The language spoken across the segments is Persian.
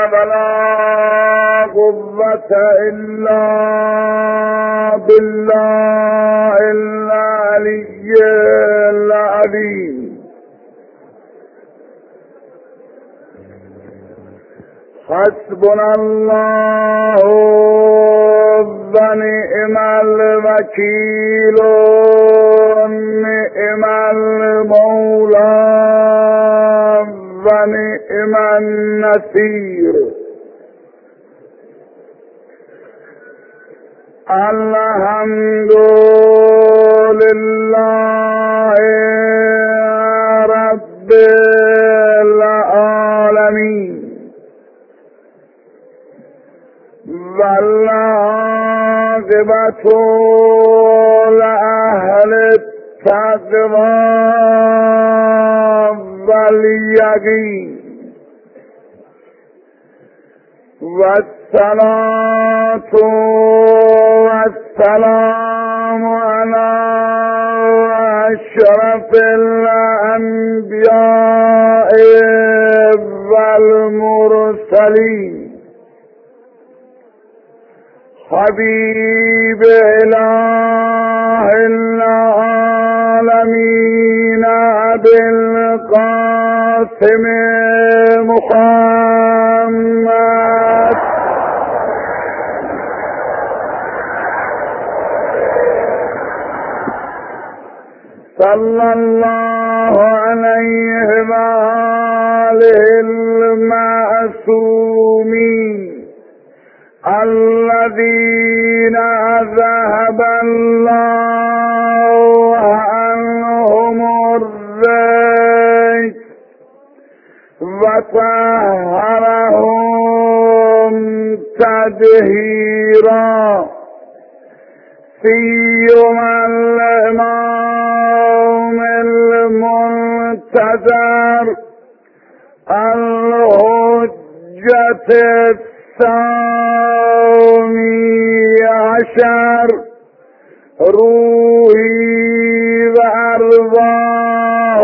ولا قوة إلا بالله العلي العظيم. حسبنا الله ونعم الوكيل نعم المولى ونعم النصير. الحمد لله رب العالمين والعاقبة لأهل التقوى واليقين والصلاة والسلام على أشرف الأنبياء والمرسلين حبيب إله العالمين أبي القاسم محمد صلى الله عليه وآله المعصومين الذين ذهب الله عنهم الرجس وطهرهم تطهيرا. سيما الإمام المنتظر الحجة الثاني عشر روحي وأرواح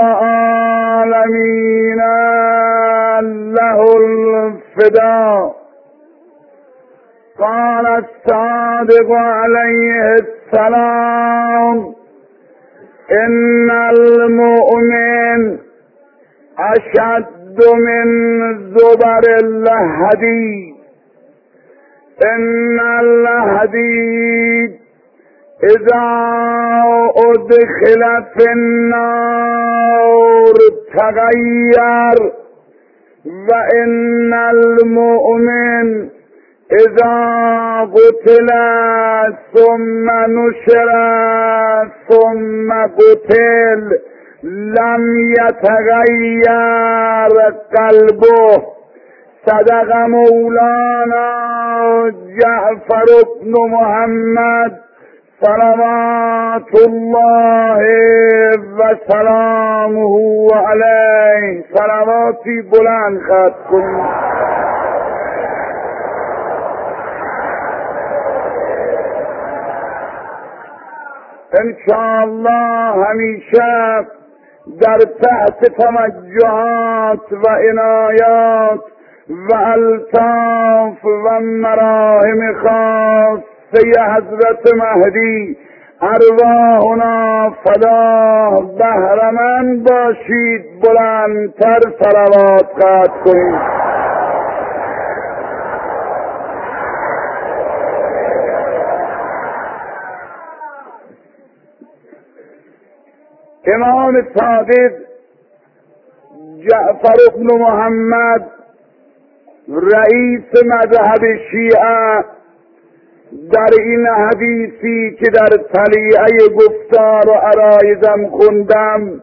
العالمين له الفداء. قال الصادق عليه السلام إن المؤمن أشد من زبر الحديد. إن الحديد إذا أدخل في النار تغير، وإن المؤمن إذا قتل ثم نشر ثم قتل لم يتغير قلبه. صدق مولانا جعفر بن محمد صلوات الله وسلامه علیه. صلواتی بلند خط کنید. انشاءالله همیشه در تحت توجهات و عنایات و الطاف و مراهم خاصه حضرت مهدی ارواحنا فدا بهرمند باشید. بلندتر صلوات قد کنید. امام صادق جعفر بن محمد رئیس مذهب شیعه در این حدیثی که در طلیعه گفتار و عرایزم خوندم،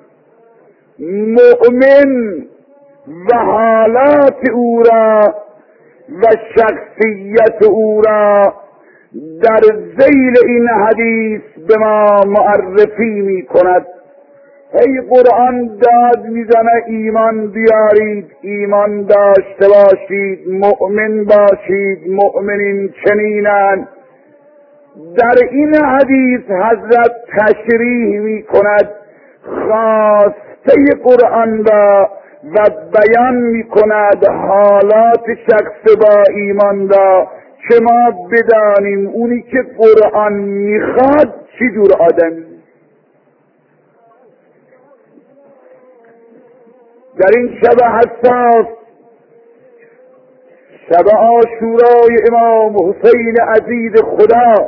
مؤمن و حالات او را و شخصیت او را در ذیل این حدیث به ما معرفی می کند. ای قرآن داد میزنه ایمان بیارید، ایمان داشته باشید، مؤمن باشید، مؤمنین چنینن. در این حدیث حضرت تشریح می کند خواسته قرآن را و بیان میکند حالات شخص با ایمان را که ما بدانیم اونی که قرآن میخواد چی جور آدمی. در این شب حساس، شب عاشورای امام حسین عزیز خدا،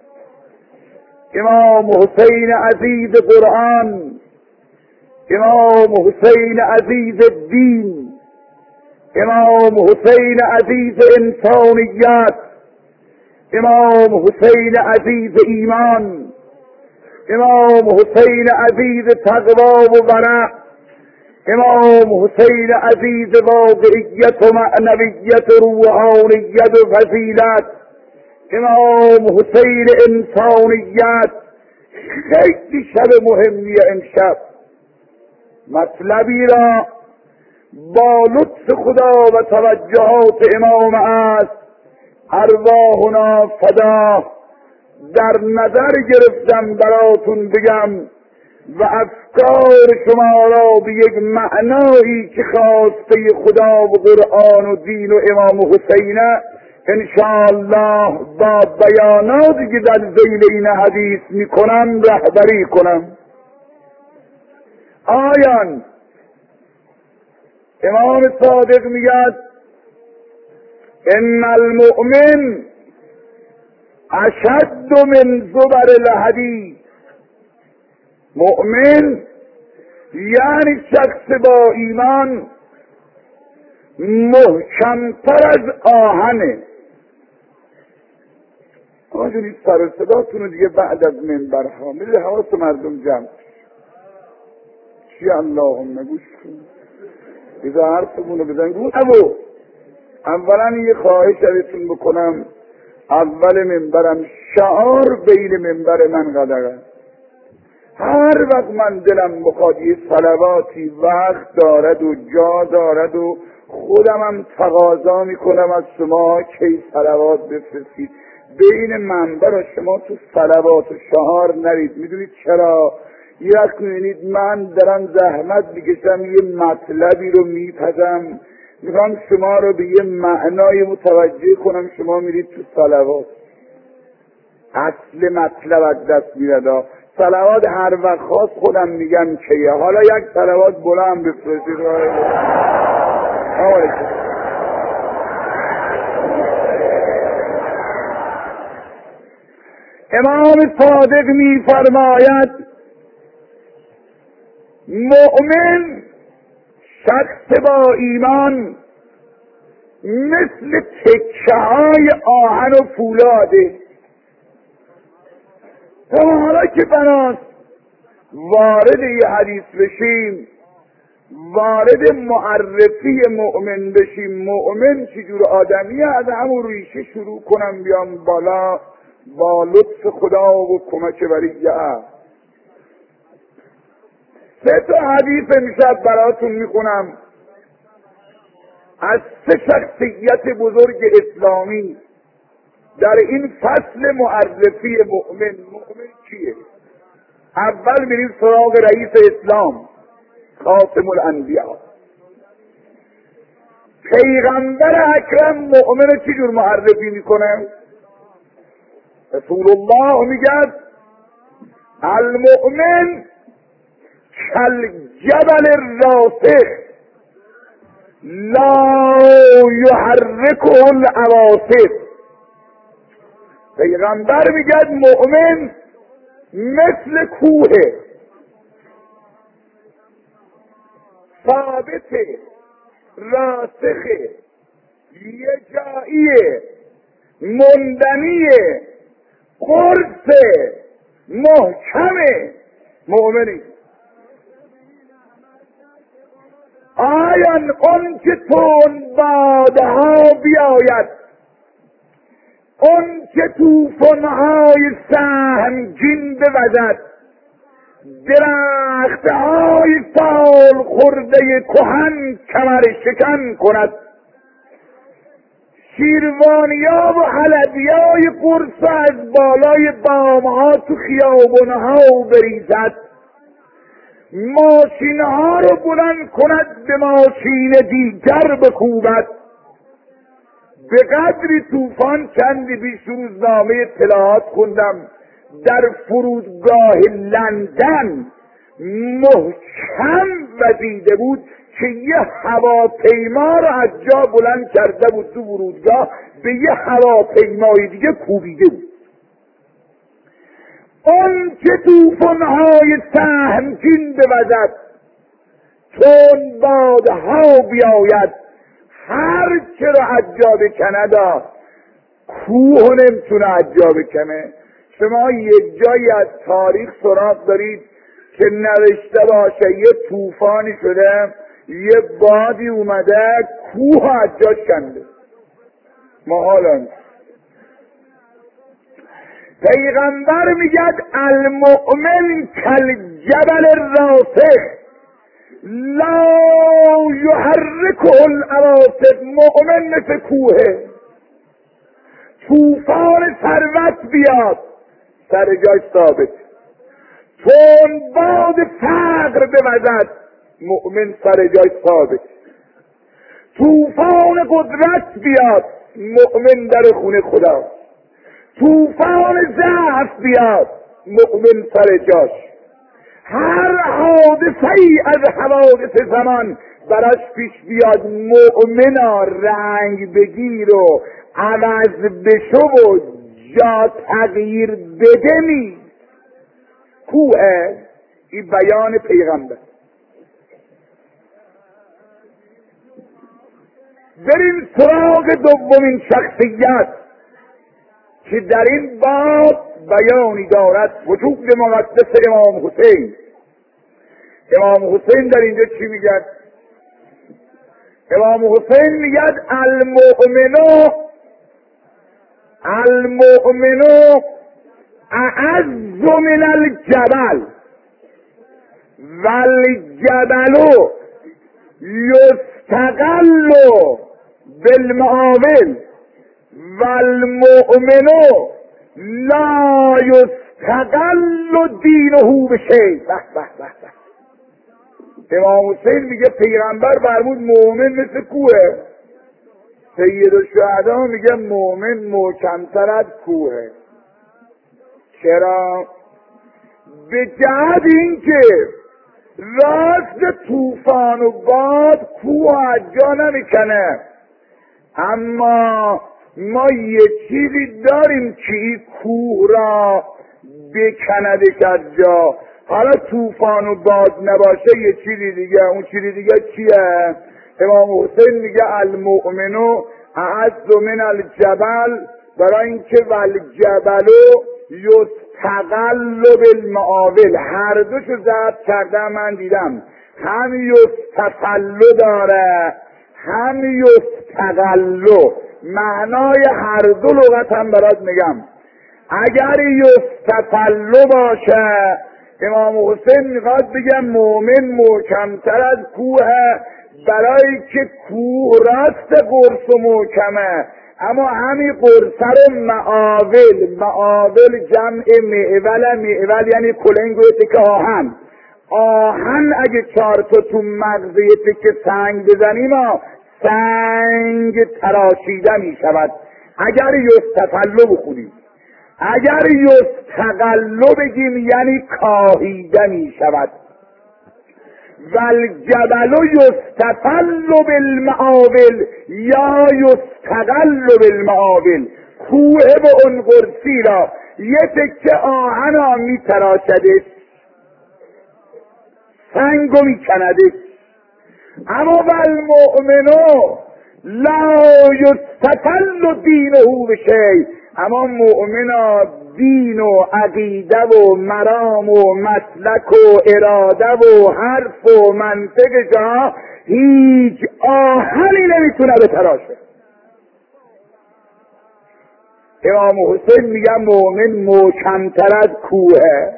امام حسین عزیز قرآن، امام حسین عزیز دین، امام حسین عزیز انسانیت، امام حسین عزیز ایمان، امام حسین عزیز تقوا و ورع، امام حسین عزیز واقعیت و معنویت و روحانیت و فضیلت، امام حسین انسانیت. خیلی شب مهمیه امشب. مطلبی را با لطف خدا و توجهات امام است ارواحنا فدا در نظر گرفتم براتون بگم و افکار شما را به یک معنایی که خواسته خدا و قرآن و دین و امام حسینه انشاءالله با بیاناتی که در ذیل این حدیث میکنم رهبری کنم. آیان امام صادق میگد ان المؤمن اشد من زبر الحدید. مؤمن یعنی شخص با ایمان محکمتر از آهنه. آجونی سر و صداتون رو دیگه بعد از منبرها میره حواس مردم جمع چی اللهم گوش کن اذا حرفمون رو بزن گوش. اولا یه خواهش ازتون بکنم، اول منبرم شعار بین منبر من قدغن. هر وقت من دلم بخواد یه صلواتی وقت دارد و جا دارد و خودمم تقاضا میکنم از شما که صلوات بفرستید. بین منبر و شما تو صلوات و شعار نرید. میدونید چرا؟ یه وقت میبینید من دارم زحمت میکشم یه مطلبی رو میپزم، میخوام شما رو به یه معنای متوجه کنم، شما میرید تو صلوات، اصل مطلب از دست میرد. صلوات هر وقت خواست خودم میگم چیه. حالا یک صلوات بلند بفرستید. امام صادق میفرماید مؤمن شخص با ایمان مثل تکه های آهن و فولاده. حالا که بناست وارد یه حدیث بشیم، وارد معرفی مؤمن بشیم، مؤمن چجور آدمیه، از همون ریشه شروع کنم بیام بالا با لطف خدا و کمک ولیه. سه تا حدیث امشب براتون میخونم از سه شخصیت بزرگ اسلامی در این فصل معرفی مؤمن. مؤمن کیه؟ اول میریم سراغ رئیس اسلام خاتم الانبیا. پیغمبر اکرم مؤمن رو چجور معرفی میکنه؟ رسول الله میگه المؤمن کالجبل الراسخ لا یحرکه العواصف. پیغمبر میگه مؤمن مثل کوه ثابته، راسخه، یه جاییه، موندنیه، قرصه، محکمه. مؤمنی آیان اون که تون بادها بیاید، اون که توفانهای سهمگین بوزد، درختهای سال خورده کهن کمر شکن کند، شیروانیا و حلبیای قرص از بالای بامها تو خیابونها بریزد، ماشین ها رو بلند کند به ماشین دیگر بکوبد. به قدری طوفان چندی پیش روزنامه اطلاعات خوندم در فرودگاه لندن محکم وزیده بود که یه هواپیما رو از جا بلند کرده بود تو فرودگاه، به یه هواپیمای دیگه کوبیده بود. اون که طوفان‌های سهمگین بوزد، چون بادها بیاید، هر چه رو از جا بکند، کوه نمیتونه از جا بکنه. شما یک جایی از تاریخ سراغ دارید که نوشته باشه یه طوفانی شده، یه بادی اومده کوه از جا کنده؟ محاله. پیغمبر میگد المؤمن کالجبل الراسخ لا یحرکه العواصف. مؤمن مثل کوهه، طوفان ثروت بیاد سر جاش ثابت، چون باد فقر بوزد مؤمن سر جاش ثابت، طوفان قدرت بیاد مؤمن در خونه خدا، طوفان ضعف بیاد مؤمن سر جاش. هر حادثه ای از حوادث زمان براش پیش بیاد، مؤمنا رنگ بگیر و عوض بشو و جا تغییر بده نیست. کوه این بیان پیغمبر. بریم سراغ دومین شخصیت که در این باب بیانی دارد، وجود مقدس امام حسین. امام حسین در اینجا چی میگه؟ امام حسین میگه المؤمنو اعز من الجبل والجبل یستقل بالمعاول والمؤمن لا یستقل دینه بشیء. امام حسین میگه پیغمبر فرمود مؤمن مثل کوه. سید الشهدا میگه مؤمن محکمتر از کوه. چرا؟ به جهت اینکه راست طوفان و باد کوه از جا نمیکنه، اما ما یه چیزی داریم که این کوه را بکندش از جا. حالا طوفان و باد نباشه یه چیزی دیگه. اون چیزی دیگه چیه؟ امام حسین میگه المؤمنو اعز من الجبل، برای اینکه والجبل یستقل بالمعاول. هر دوشو ضبط کردم من دیدم، هم یستقل داره هم یستقل. معنای هر دو لغت هم برات میگم. اگر یستقل باشه امام حسین میخواد بگه مؤمن محکمتر از کوه، برای که کوه راست قرص و محکمه، اما همین قرصه رو معاول جمع معول یعنی کلنگ و تکه آهن اگه 4 تا تو مغز یه تکه سنگ بزنیم سنگ تراشیده می شود. اگر یستقل بخونیم، اگر یستقل بگیم یعنی کاهیده می شود. والجبل یستقل بالمعاول یا یستقل بالمعاول. کوه به اون قرصی را یه تکه آهن می تراشدش، سنگو می کندش. اما والمؤمنو لا یستقل دینه بشیء. اما مؤمنا دین و عقیده و مرام و مسلک و اراده و حرف و منطق جا هیچ آهنی نمیتونه بتراشه. امام حسین میگه مؤمن محکمتر از کوه.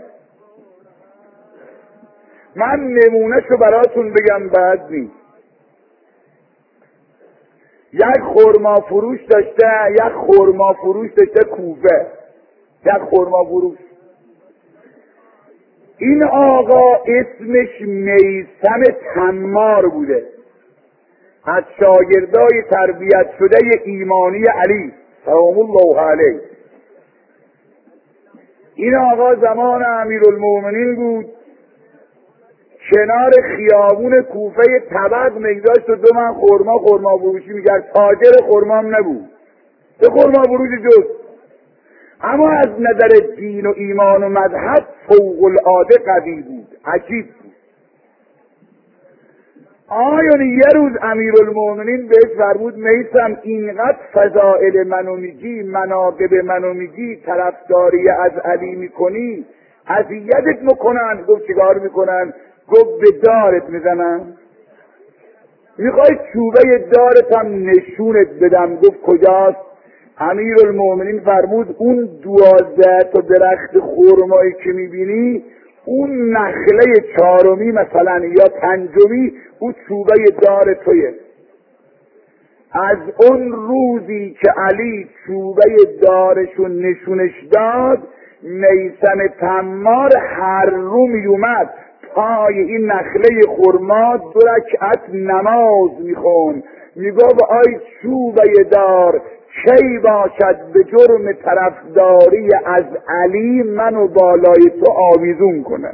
من نمونهشو براتون بگم بعد نیست. یک خرما فروش داشته کوفه، یک خرما فروش. این آقا اسمش میثم تمار بوده، از شاگردای تربیت شده ایمانی علی سلام الله علیه. این آقا زمان امیرالمومنین بود، کنار خیابون کوفه طبق میگذاشت و 2 من خرما فروشی میکرد. تاجر خرمام نبود، به خرما فروش جز، اما از نظر دین و ایمان و مذهب فوق العاده قوی بود، عجیب بود. آیان یه روز امیرالمومنین بهش فرمود میثم اینقدر فضائل منو میگی، مناقب منو میگی، طرفداری از علی میکنی، اذیتت میکنن. گفت چیکار میکنن؟ گفت به دارت میزنن. میخوای چوبه دارت هم نشونت بدم. گفت کجاست؟ امیرالمومنین فرمود اون 12 تا درخت خرمایی که میبینی، اون نخله 4می مثلا یا 5می، اون چوبه دار تویه. از اون روزی که علی چوبه دارشو نشونش داد، میثم تمار هر رو میومد پای این نخله خرما 2 رکعت نماز میخون، میگفت آی چوبه دار کی باشد به جرم طرفداری از علی منو بالای تو آویزون کنه.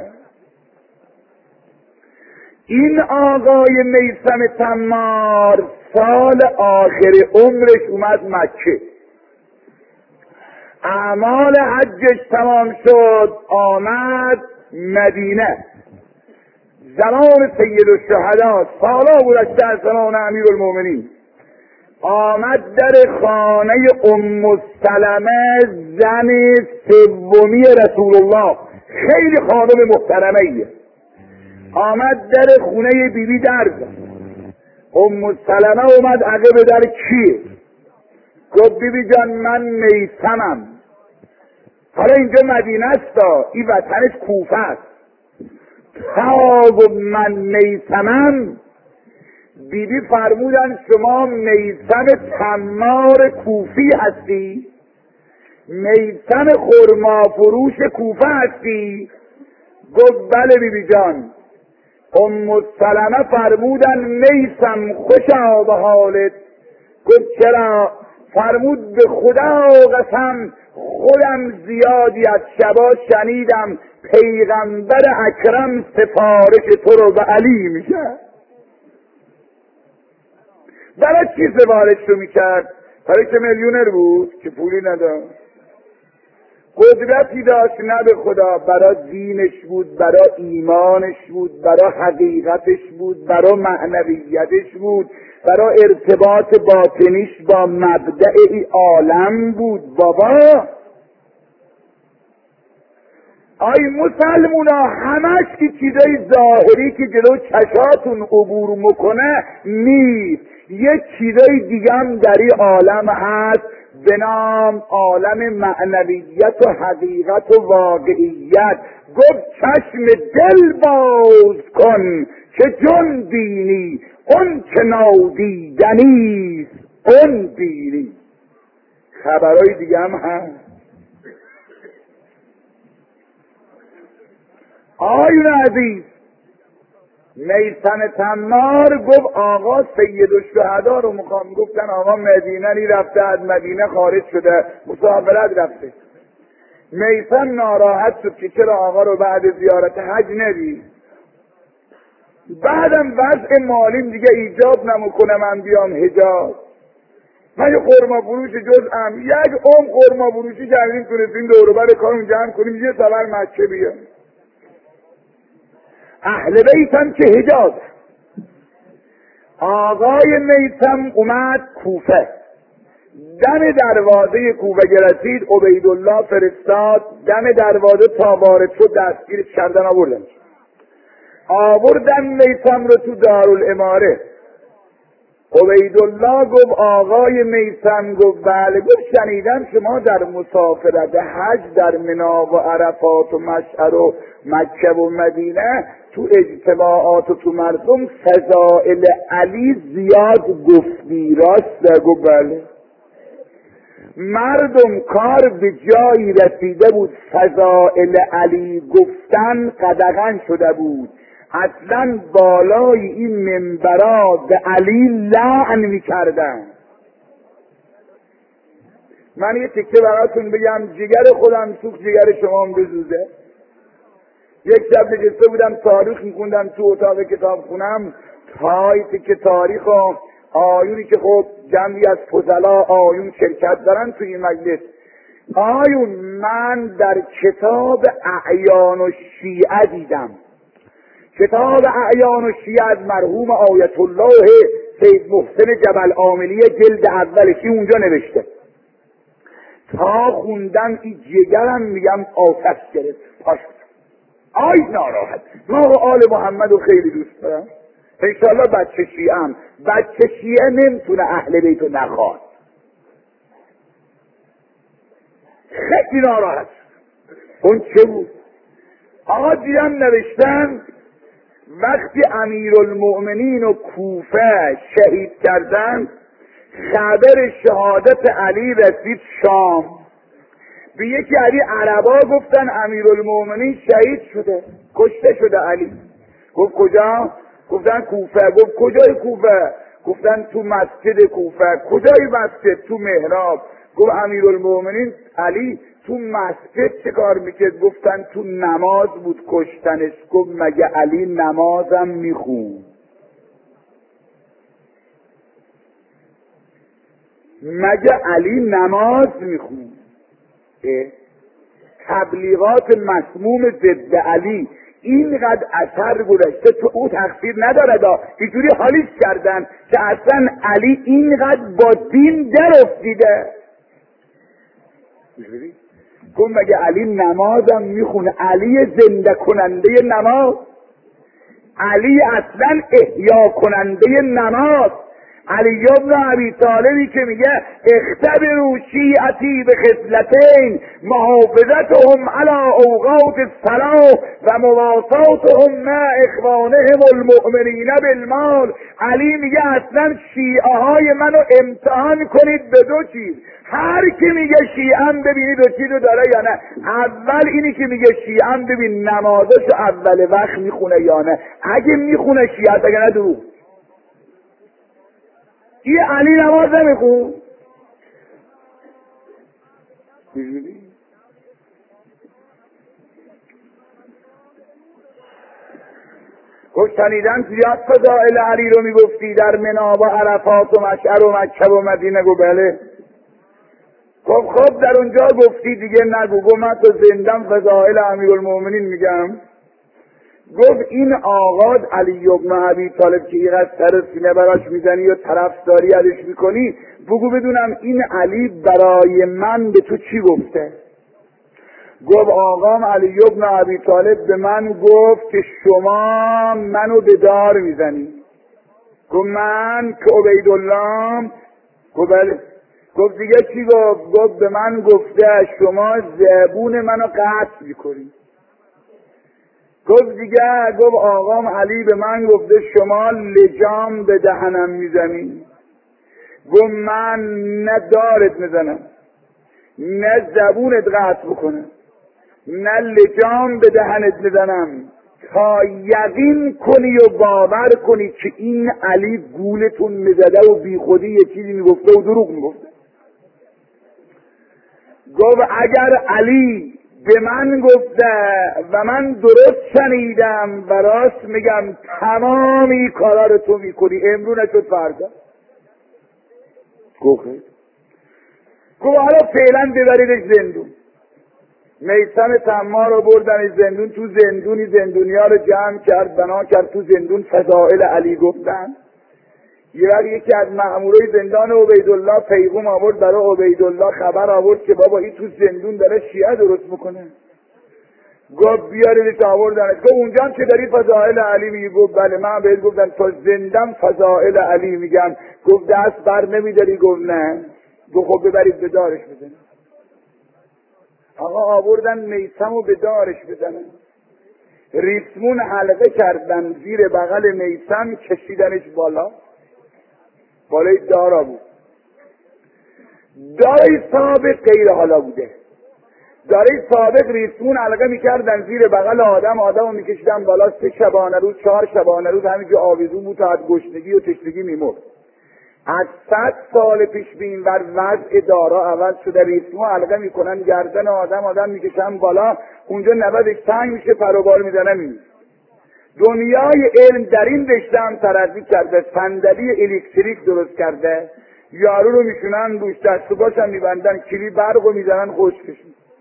این آقای میثم تمار سال آخر عمرش اومد مکه، اعمال حجش تمام شد، آمد مدینه. زمان سید الشهدا سالا گذشته از زمان امیرالمومنین. آمد در خانه ام سلمه، زن 3 رسول الله، خیلی خانم محترمه. آمد در خونه بیبی در زد. ام سلمه اومد عقب در کیه؟ گفت بیبی جان من میثمم. حالا اینجا مدینه است، این وطنش کوفه است. گفت من میثمم. بیبی فرمودن شما میثم تمار کوفی هستی؟ میثم خرما فروش کوفه هستی؟ گفت بله بیبی جان. ام سلمه فرمودن میثم خوشا به حالت. گفت چرا؟ فرمود به خدا قسم خودم زیادی از شبا شنیدم پیغمبر اکرم سفارش تو رو به علی میشه. برای چی سفارش رو میکرد؟ برای که میلیونر بود که پولی نداشت، قدرتی داشت نه به خدا، برای دینش بود، برای ایمانش بود، برای حقیقتش بود، برای معنویتش بود، برای ارتباط باطنیش با مبدأ عالم بود. بابا آی مسلمونا همش که چیزای ظاهری که جلو چشاتون عبور میکنه نیست، یک چیزای دیگه هم در این عالم هست به نام عالم معنویت و حقیقت و واقعیت. گفت چشم دل باز کن که جن بینی، اون که نادیدنیست اون بینی. خبرهای دیگه هم هست. آیون عزیز، میثم تمار گفت آقا سید الشهدا رو میخوام. گفتن آقا مدینه نی رفته، از مدینه خارج شده، مسافرت رفته. میثم ناراحت شد که چرا آقا رو بعد زیارت حج ندید. بعدم وضع مالیم دیگه ایجاب نمیکنه من بیام حجاز. من یه خرما فروش جز'م، یک خرما فروشی کردیم تونستیم دور و بر کارون جمع کنیم یه سفر مکه بیام. اهل بیتم که حجاز. آقای میثم اومد کوفه، دم دروازه کوفه رسید، عبیدالله فرستاد دم دروازه تا وارد شد دستگیرش کردن آوردن میثم رو تو دارالاماره. عبیدالله گفت آقای میثم. گفت بله. گفت شنیدم شما در مسافرت حج در مینا و عرفات و مشعر و مکه و مدینه تو اجتماعات و تو مردم فضائل علی زیاد گفتی، راست؟ گفت بله. مردم کار به جایی رسیده بود فضائل علی گفتن قدغن شده بود، اصلا بالای این منبرا به علی لعن میکردن. من یه تکه براتون بگم، جگر خودم سوخت جگر شما هم بزوزه. یک شب نشسته بودم تاریخ میخوندم تو اتاق کتاب خونم، تایپ که تاریخ و آیونی که خب جمعی از فضلا آیون شرکت دارن توی این مجلس. آیون من در کتاب اعیان و شیعه دیدم، کتاب اعیان و شیعه از مرحوم آیت الله سید محسن جبل عاملی جلد اولشی اونجا نوشته. تا خوندم این جگرم میگم آتش گرفت پاش آی ناراحت. ما آل محمد رو خیلی دوست دارم، انشاءالله بچه شیعه هم، بچه شیعه نمیتونه اهل بیت رو نخواد. خیلی ناراحت. اون چه بود؟ آقا دیدم نوشتن وقتی امیرالمؤمنین و کوفه شهید کردن، خبر شهادت علی رسید شام. به یکی علی عربا گفتن امیرالمؤمنین شهید شده، کشته شده علی. گفت کجا؟ گفتن کوفه. گفت کجای کوفه؟ گفتن تو مسجد کوفه. کجای مسجد؟ تو محراب. گفت امیرالمؤمنین علی تو مسجد چه کار میکرد؟ گفتن تو نماز بود کشتنش. گفت مگه علی نمازم میخون؟ مگه علی نماز میخون؟ تبلیغات مسموم ضد علی اینقدر اثر گذاشته تو او تقصیر نداره دا اینجوری حالیش کردن که اصلا علی اینقدر با دین در افتیده. گفت مگه علی نمازم میخونه؟ علی زنده کننده نماز، علی اصلا احیا کننده نماز. علی ابن ابی طالبی که میگه اختبروا شیعتی به خصلتین محافظتهم علی اوقات الصلاة و مواساتهم مع اخوانهم المؤمنین بالمال. علی میگه اصلا شیعه های منو امتحان کنید به دو چیز. هر کی میگه شیعه ببینید دو چیزو داره یا نه. اول اینی که میگه شیعه ببین نمازشو اول وقت میخونه یا نه. اگه میخونه شیعه، اگه نه دروغ. این علی نماز نمیخون؟ گفت شنیدم زیاد فضائل علی رو میگفتی در منی و عرفات و مشعر و مکه و مدینه. گفت بله. گفت خب در اونجا گفتی دیگه نگو. گفت من تو زندم فضائل امیرالمؤمنین میگم. گفت این آقا علی ابن ابی طالب که اینقدر سر سینه براش میزنی و طرفداری ازش میکنی، بگو بدونم این علی برای من به تو چی گفته؟ گفت آقام علی ابن ابی طالب به من گفت که شما منو به دار میزنی. گفت من که عبیدالله؟ گفت بله. گفت دیگه چی گفت؟ گفت به من گفته شما زبون منو قطع میکنی. گفت دیگه؟ گفت آقام علی به من گفته شما لجام به دهنم میزنی. گفت من نه دارت میزنم، نه زبونت قطع بکنم، نه لجام به دهنت میزنم، تا یقین کنی و باور کنی که این علی گولتون میزده و بی خودی یه چیزی میگفته و دروغ میگفته. گفت اگر علی به من گفته و من درست شنیدم و راست میگم تمامی کارا رو تو میکنی، امرو نشد فردا. گفت حالا فعلا ببریدش زندون. میثم طماع رو بردنش زندون. تو زندونی زندونیا رو جمع کرد، بنا کرد تو زندون فضائل علی گفتن. یه وقت یکی از مأمورای زندان عبیدالله پیغام آورد برای عبیدالله، خبر آورد که بابا این تو زندون داره شیعه درست میکنه. گفت بیاریدش آوردنش. گفت اونجا هم که داری فضائل علی میگی؟ گفت بله. من بهت گفتم تا زندم فضائل علی میگم. گفت دست بر نمیداری؟ گفت نه. گفت خب ببرید به دارش بزنن. آقا آوردن میثم و به دارش بزنن. ریسمون حلقه کردن زیر بغل میثم، کشیدنش بالا، بالای دارا بود. دارای سابق غیر حالا بوده. دارای سابق ریسمون علقه میکردن زیر بغل آدم رو میکشیدن بالا 3 شبانه روز 4 شبانه روز همینجا آویزون بود تا از گشنگی و تشنگی میمرد. از 100 سال پیش به این ور وضع دارا عوض شده. ریسمو علقه میکنن گردن آدم میکشن بالا، اونجا نبدش تنگ میشه، پروبال میزنه میمیره. دنیای علم در این رشته هم ترقی کرده، صندلی الکتریک درست کرده، یارو رو میشونن روش دست و پاشم میبندن، کلی برق رو میزنن خشکش.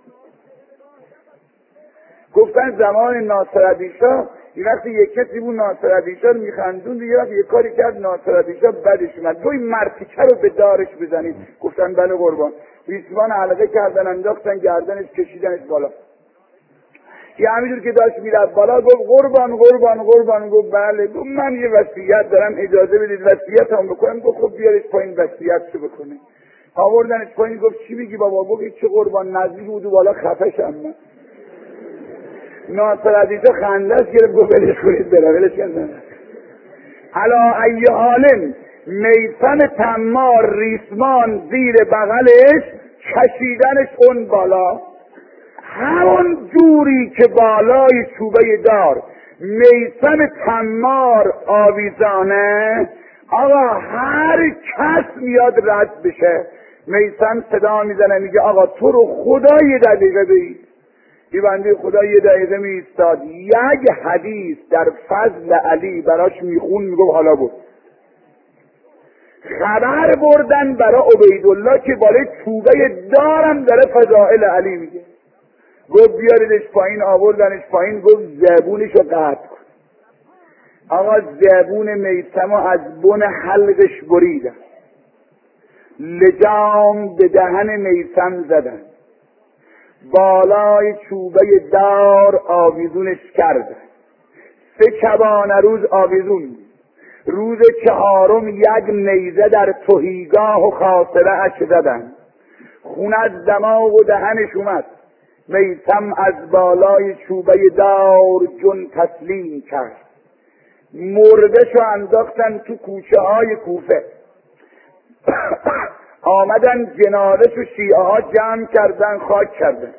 گفتن زمان ناصرالدین شاه این وقتی یک کسی بود ناصرالدین شاه میخندون، دیگه وقت یک کاری کرد ناصرالدین شاه بدش اومد، گوی مرتیکه رو به دارش بزنید. گفتن بله قربان. ریسمان حلقه کردن انداختن گردنش کشیدنش بالا. یه همینجور که داشت میرفت بالا گفت قربان قربان قربان. گفت بله. گفت من یه وصیت دارم اجازه بدید وصیت هم بکنم. گفت خب بیارش پایین وصیتشو بکنه. آوردنش پایین. گفت چی میگی بابا؟ گفت چه قربان نزدیک بود بالا خفشم من. ناصرالدین شاه خندش گرفت گفت ولش کنید بره، ولش کردن. علا ای حالن میثم تمار ریسمان زیر بغلش کشیدنش اون بالا، همون جوری که بالای چوبه دار میثم تمار آویزانه. آقا هر کس میاد رد بشه، میثم صدا میزنه میگه آقا تو رو خدا یه دقیقه بایست. این بنده خدا یه دقیقه می ایستاد، یک حدیث در فضل علی براش میخون، میگو حالا بود. خبر بردن برای عبیدالله که بالای چوبه دارم داره فضائل علی میگه. گفت بیاریدش پایین. آوردنش پایین. گفت زبونشو قطع کن. آقا زبون میثمو از بن حلقش بریدن، لجام به دهن میثم زدن، بالای چوبه دار آویزونش کردن. 3 شبانه روز آویزون. روز 4م یک نیزه در تهیگاه و خاصره اش زدن. خون از دماغ و دهنش اومد. میثم از بالای چوبه دار جون تسلیم کرد. مردشو انداختن تو کوچه های کوفه. آمدن جنازه‌شو شیعه ها جمع کردن، خاک کردن.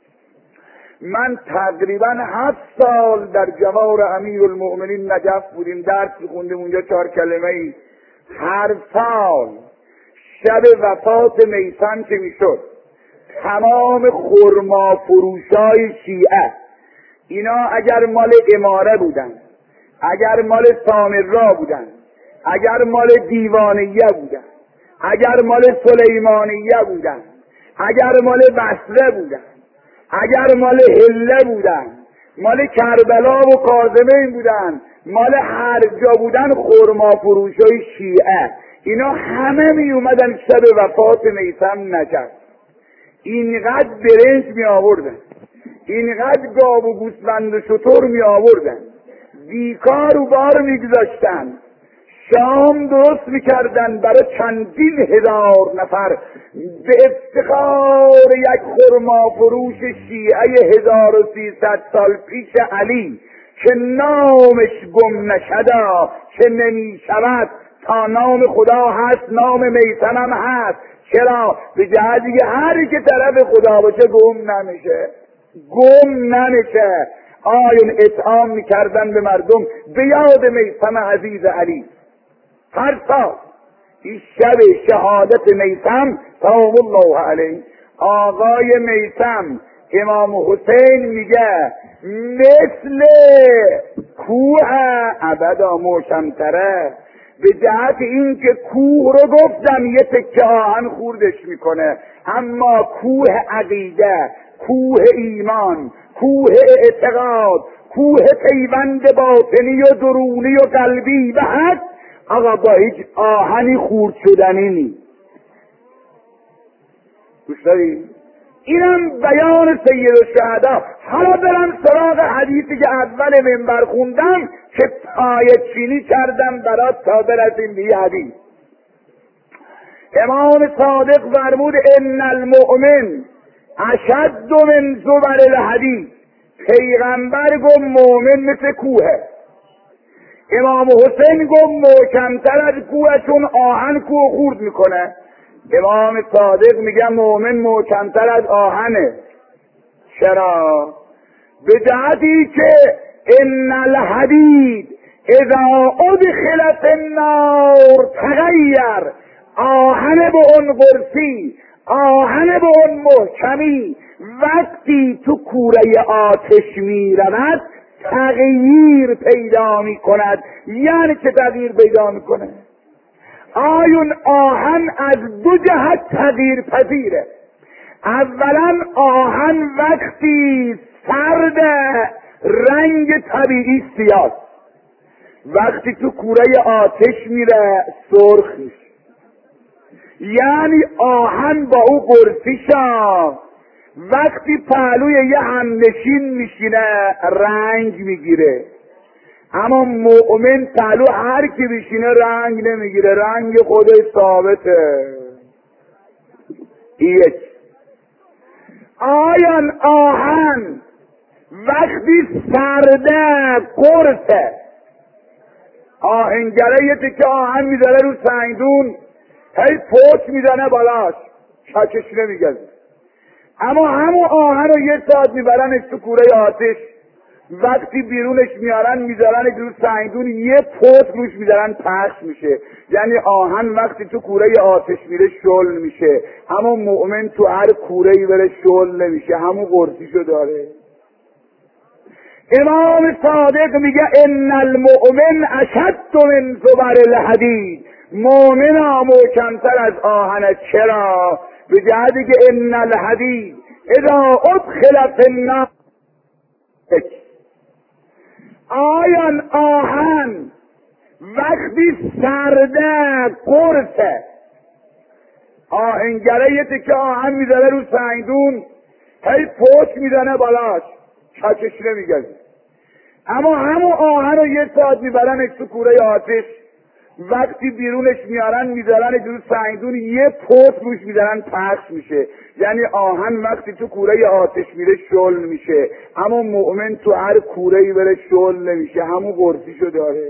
من تقریبا 7 سال در جوار امیرالمؤمنین نجف بودیم، درس خوندیم اونجا 4 کلمه ای. هر سال شب وفات میثم که میشد، تمام خرما فروشای شیعه، اینا اگر مال اماره بودن، اگر مال سامرا بودن، اگر مال دیوانیه بودن، اگر مال سلیمانیه بودن، اگر مال بصره بودن، اگر مال هله بودن، مال کربلا و کاظمین بودن، مال هر جا بودن، خرما فروشای شیعه، اینا همه می اومدن شب وفات میثم نجف. اینقدر برنج می آوردن، اینقدر گاو و گوسفند و شتر می آوردن، بیکار و بار می گذاشتن، شام درست میکردن برای چندین هزار نفر. به افتخار یک خرما فروش شیعه 1300 سال پیش علی که نامش گم نشدا، که نمی شود تا نام خدا هست، نام میثم هم هست. چرا؟ به جهتی که هر که طرف خدا باشه گم نمیشه، گم نمیشه. آیون اطعام میکردن به مردم به یاد میثم عزیز علی. هر سال این شب شهادت میثم سلام الله علیه، آقای میثم امام حسین میگه مثل کوه ابدا موشمتره، به جهت این که کوه رو گفتم یه تکه آهن خوردش میکنه، اما کوه عقیده، کوه ایمان، کوه اعتقاد، کوه پیوند باطنی و درونی و قلبی و حد، آقا با هیچ آهنی خورد شدنی نیست. گوش دارید؟ اینم بیان سید الشهدا. حالا برم سراغ حدیثی که اول منبر خوندم که پایه چینی کردم برات تا برسیم به حدیث. امام صادق فرمود ان المؤمن اشد من زبر الحدید. پیغمبر گفت مؤمن مثل کوهه. امام حسین گفت محکمتر از کوه، چون آهن کوه خورد میکنه. امام صادق میگه مؤمن محکمتر از آهنه. چرا؟ به جهتی که ان الحدید اذا ادخل فی النار تغیر، آهن به اون قرصی، آهن به اون محکمی وقتی تو کوره آتش میرود تغییر پیدا میکند. یعنی که تغییر پیدا میکنه. آیون آهن از دو جهت تغییر پذیره. اولا آهن وقتی سرد رنگ طبیعی سیاه، وقتی تو کوره آتش میره سرخ میشه. یعنی آهن با او قرصیشا وقتی پهلوی یه همنشین میشینه رنگ میگیره، اما مؤمن پهلو هر کی بشینه رنگ نمیگیره، رنگ خودش ثابته. یک. آیان آهن وقتی سرده قرصه، آهنگره یه تکه آهن میذاره رو سنگدون، هی پوچ میزنه بالاش، چکش نمیگذه. اما همون آهن رو یه ساعت میبرنش تو کوره آتش، وقتی بیرونش میارن میذارن رو سنگدون، یه پوت روش میذارن پخش میشه. یعنی آهن وقتی تو کوره آتش میره شل میشه، اما مؤمن تو هر کوره‌ای بره شل نمیشه، همون قرصیشو داره. امام صادق میگه ان المؤمن اشد من زبر الحدید، مؤمن محکمتر از آهن. چرا؟ به جهتی که ان الحدید اذا ادخل فی النار، آیان آهن وقتی سرده قرصه، آهنگره یه تکه آهن میذاره رو سنگدون، هی پوچ میزنه بالاش، چکش نمیگذه. اما همون آهن رو یه ساعت میبرنش تو کوره آتش، وقتی بیرونش میارن میذارن رو سنگدون، یه پوت روش میذارن پخش میشه. یعنی آهن وقتی تو کوره آتش میره شل میشه، اما مؤمن تو هر کوره‌ای بره شل نمیشه، همون قرصیشو داره.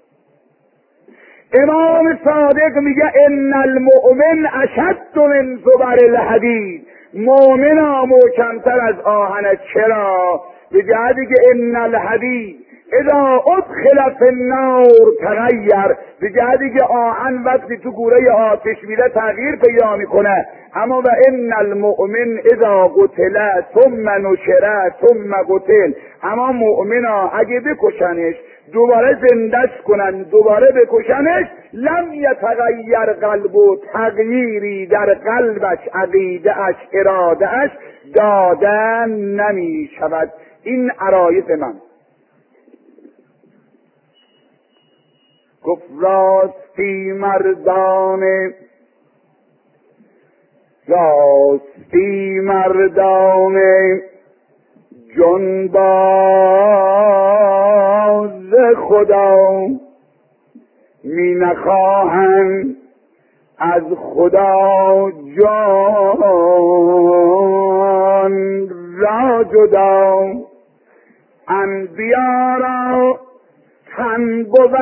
امام صادق میگه ان المؤمن اشد من زبر الحدید، مؤمن محکمتر از آهن. چرا؟ به جهتی که ان الحدید اذا ادخل فی النار تغیر، به جهتی که آهن وقتی تو کوره آتش میره تغییر پیدا میکنه. اما و ان المؤمن اذا قتل ثم نشر ثم قتل، اما مؤمنا اگه بکشنش دوباره زندش کنن دوباره بکشنش، لم یتغیر قلبو، تغییری در قلبش، عقیده‌اش، اراده‌اش دادن نمی شود. این عرایض من. گفت راستی مردانه، راستی مردانه جنباز خدا، می نخواهند از خدا جان را جدا. انبیا را تن بود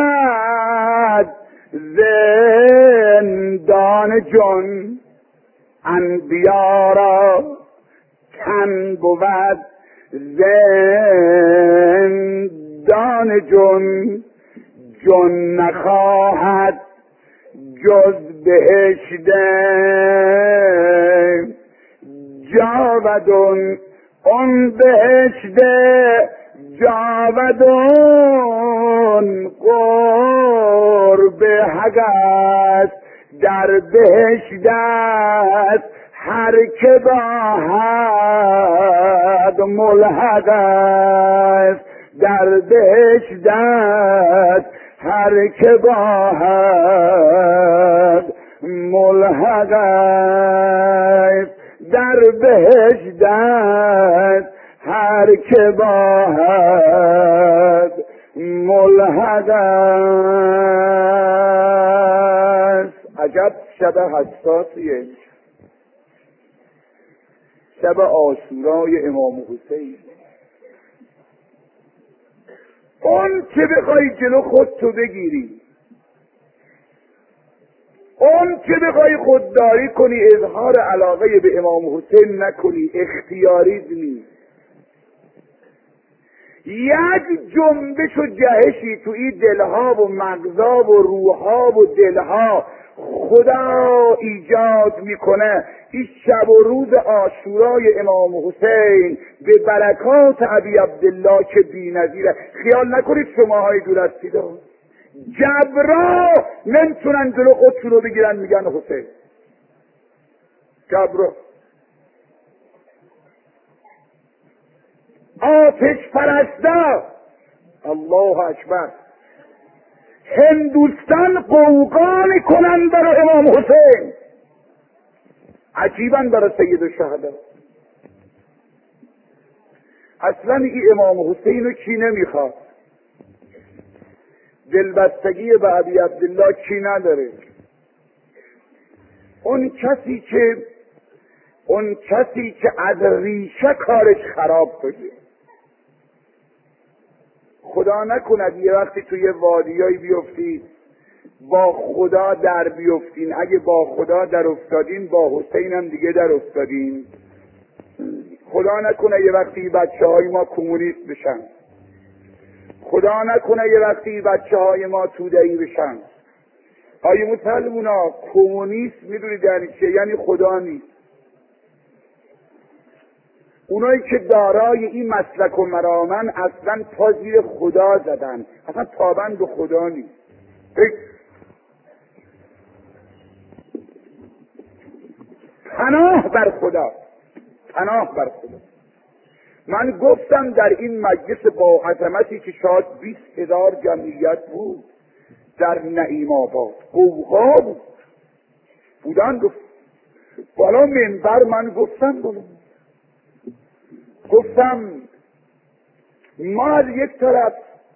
زندان جان، انبیا را تن بود زندان جان. جان نخواهد جز بهشت جاودون، اون بهشت جاودون قرب حق است، در بهشت است هر که با حق ملحق است، در بهشت است هر که با حق ملحق است، در بهشت است هر که با حق ملحق است. عجب شب حساسیه، شب عاشورای امام حسین. اون که بخوای جلو خودتو بگیری، اون که بخوای خودداری کنی اظهار علاقه به امام حسین نکنی، اختیاری نیست. یک جنبش و جهشی تو این دلها و مغزا و روحها و دلها خدا ایجاد میکنه. این شب و روز عاشورای امام حسین به برکات ابی عبدالله که بی‌نظیره. خیال نکنید شماهای دور از دیدار جبرا نمیتونن جلو خودشون رو بگیرن میگن حسین. جبرا آتش پرستا، الله اکبر، هندوستان قوقا میکنن برای امام حسین، عجیبا برای سید الشهدا. اصلا این امام حسین رو کی نمیخواد؟ دلبستگی به ابی عبدالله کی نداره؟ اون کسی که از ریشه کارش خراب بشه. خدا نکند یه وقتی توی وادیایی بیفتید با خدا در بیفتین. اگه با خدا در افتادین با حسین هم دیگه در افتادین. خدا نکنه یه وقتی بچه های ما کمونیست بشن. خدا نکنه یه وقتی بچه های ما توده‌ای بشن. آیه مسلمونا کمونیست میدونید یعنی چه؟ یعنی خدا نیست. اونایی که دارای این مسلک و مرامن اصلا پا زیر خدا زدن، اصلا پابند به خدا نیست. پناه بر خدا، پناه بر خدا. من گفتم در این مجلس با عظمتی که شاید 20,000 جمعیت بود در نعیم آباد، قوقا بودن. بالا منبر من گفتم ما از یک طرف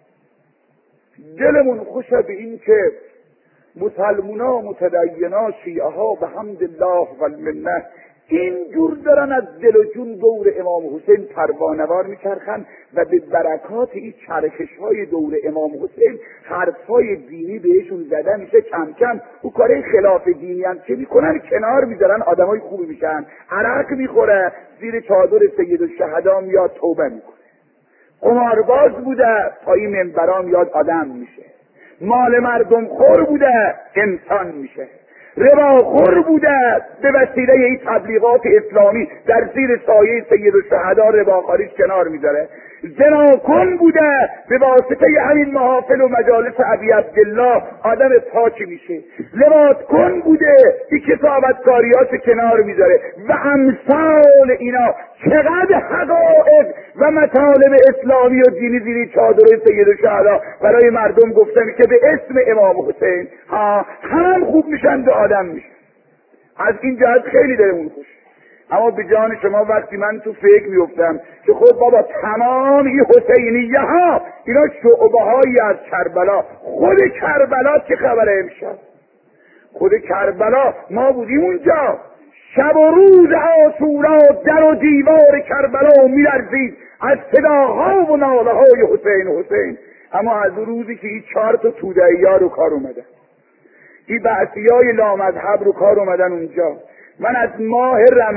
دلمون خوشه به این که مسلمونا، متدینا، شیعه ها به حمدالله و المنه اینجور دارن از دل و جون دور امام حسین پروانوار میچرخن و به برکات این چرخش های دور امام حسین حرفای دینی بهشون زده میشه. کم کم او کاره خلاف دینی هم چه میکنن؟ کنار میذارن، آدمای خوبی میشن. عرق میخوره زیر چادر سید الشهدا میاد توبه میکنه. قمارباز بوده پای منبرا میاد آدم میشه. مال مردم خور بوده انسان میشه. رباخور بوده به وسیله این تبلیغات اسلامی در زیر سایه سید الشهدا رباخوریش کنار میذاره. زناکن بوده به واسطه همین محافل و مجالس ابی عبدالله آدم پاکی میشه. لواطکن بوده این کتابتکاریاش کنار میذاره و امثال اینا. چقدر حقائق و مطالب اسلامی و دینی زیر چادر سید الشهدا برای مردم گفته میشه به اسم امام حسین. هم خوب میشن به آدم میشن. از این جهت خیلی دلمون خوش. اما به جان شما وقتی من تو فکر میفتم که خب بابا تمام این حسینیه ها اینا شعبه هایی از کربلا، خود کربلا چه خبره امشب؟ خود کربلا ما بودیم اونجا شب و روز عاشورا در و دیوار کربلا میلرزید از صداها و ناله های حسین. اما از روزی که این 4 تا توده‌ای ها رو کار اومدن، این بعثی های لامذهب رو کار اومدن اونجا. من از ماه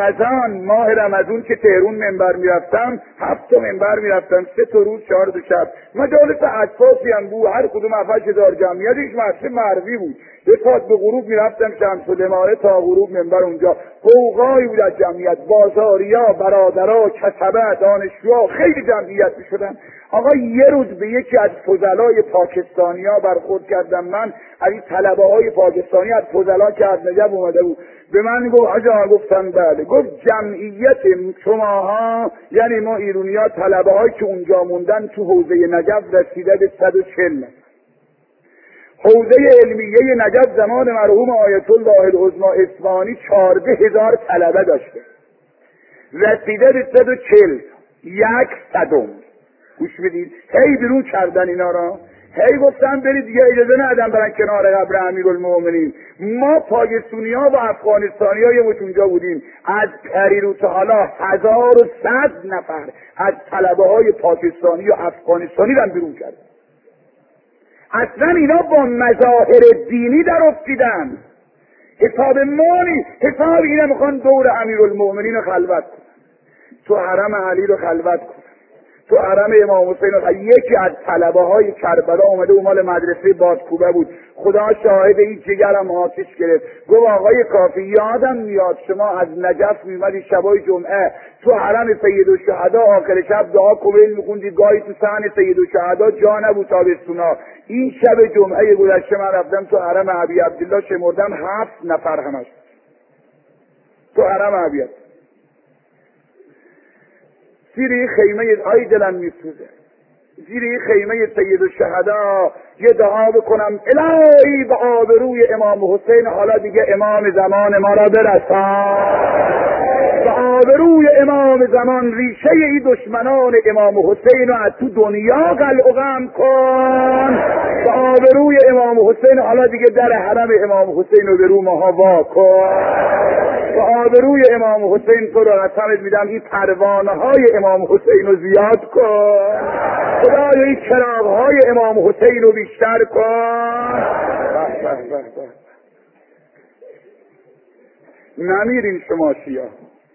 رمضان که تهرون منبر میرفتم 7 تا منبر میرفتم 3 تا روز 4 تا شب. مجالس اطفاسی هم بود، هر کدوم 7,000 جمعیت. یک مسجد مروی بود. 2 ساعت به غروب میرفتم شمس الاماره تا غروب منبر اونجا. قوقایی بود از جمعیت، بازاریا، برادرها، کسبه، دانشجوها، خیلی جمعیت میشدن. آقا یه روز به یکی از فضلای پاکستانی ها برخورد کردم. من از این طلبه های پاکستانی از فضلا که از نجف اومده بود به من گفت آجا، گفتم بله. گفت جمعیت شماها یعنی ما ایرونی ها طلبه هایی که اونجا موندن تو حوزه نجف رسیده به 140. حوزه علمیه نجف زمان مرحوم آیت الله العظما اصفهانی 14,000 طلبه داشته، رسیده به 140. 1/100. گوش بدید، هی بیرون کردن اینا را، هی گفتن برید دیگه، اجازه ندادن برن کنار قبر امیرالمومنین. ما پاکستانی ها و افغانستانی ها یه اونجا بودیم، از پریرو تا حالا 1100 نفر از طلبه های پاکستانی و افغانستانی رو بیرون کردن. اصلا اینا با مظاهر دینی در افتیدن. حساب ما نیست. حساب اینه میخوان دور امیرالمؤمنین رو خلوت کن، تو حرم علی رو خلوت کن، تو حرم امام حسین رو. یکی از طلبه های کربلا اومده، او مال مدرسه بادکوبه بود، خدا شاهد، این جگرم آتش گرفت. گفت آقای کافی یادم میاد شما از نجف میمدی شبای جمعه تو حرم سیدالشهدا آخر شب دعا کویل میخوندی، گاهی تو صحن سیدالشهدا جا نبود تابستونا. این شب جمعه گذشته من رفتم تو حرم ابی عبدالله، شمردم 7 نفر همش تو حرم ابی عبدالله. زیر این خیمه آی دلم میسوزه، زیر این خیمه سیدالشهدا یه دعا بکنم الهی به آبروی امام حسین، حالا دیگه امام زمان ما را برسان، به آبروی امام زمان ریشه ای دشمنان امام حسین رو از تو دنیا قلع و قم کن، به آبروی امام حسین حالا دیگه در حرم امام حسین رو به رو ماها وا کن، به آبروی امام حسین تو رو قسمت میدم این پروانه های امام حسین رو زیاد کن، خدای این چراغ های امام حسین رو بیشتر کن. نمیرین شما شیعه،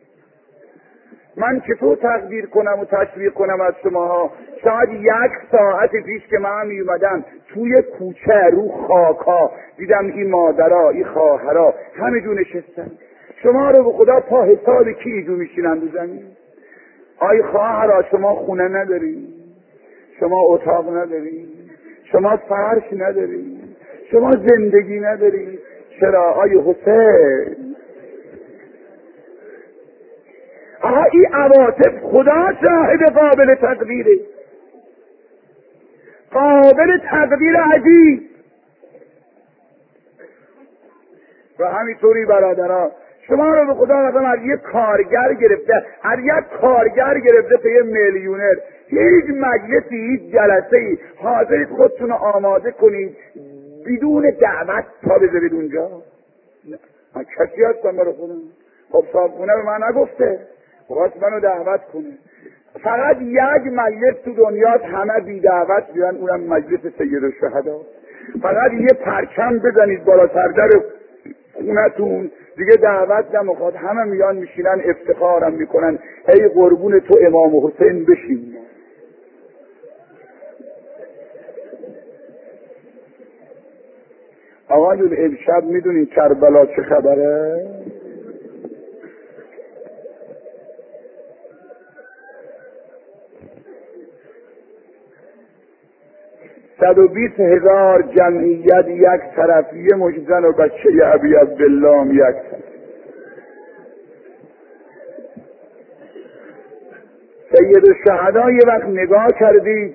من چطور تقدیر کنم و تشویق کنم از شماها؟ شاید 1 ساعت پیش که من میومدم توی کوچه رو خاکا دیدم این مادرها این خواهرها همه جو نشستن. شما رو به خدا پا حساب کی ایجو میشینن رو زمین؟ آی خواهرها شما خونه ندارین، شما اتاق ندارین، شما فرش ندارین، شما زندگی ندارین. چرا آی حسین؟ آها این عواطف خدا شاهد قابل تقدیره، قابل تقدیر عجیب. و همینطوری برادرها شما رو به خدا قسم از یک کارگر گرفته، از یک کارگر گرفته تا یه میلیونر، هیچ مجلسی هیچ جلسه‌ای حاضرید خودتون رو آماده کنید بدون دعوت تا بذارید اونجا؟ من کسی هستم برای خودم؟ خب صاحبخونه به من نگفته خواست منو دعوت کنه. فقط یک مجلس تو دنیاست همه بی دعوت بیان، اونم مجلس سیدالشهدا. فقط یه پرچم بزنید بالا سردر خونتون دیگه دعوت نمیخواد، همه میان میشینن افتخارم میکنن ای قربون تو امام حسین بشین. آقایون امشب میدونین کربلا چه خبره؟ 120,000 جمعیت یک طرف، یه مجزن و بچه ابی عبدالله یک طرف. سیدالشهدا یه وقت نگاه کردید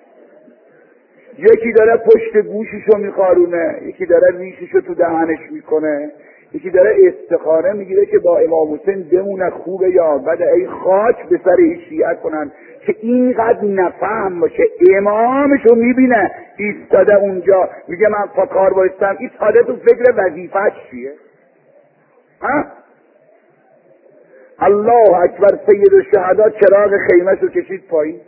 یکی داره پشت گوششو میخارونه، یکی داره ریششو تو دهنش میکنه، یکی داره استخاره میگیره که با امام حسین بمونه خوبه یا بده. ای خاک به سر شیعه کنن که اینقدر نفهم باشه. امامشو میبینه ایستاده اونجا میگه من پا کار بایستم، این ساده تو فکر وظیفه‌اش چیه؟ الله اکبر. سیدالشهدا چراغ خیمه‌شو کشید پایین.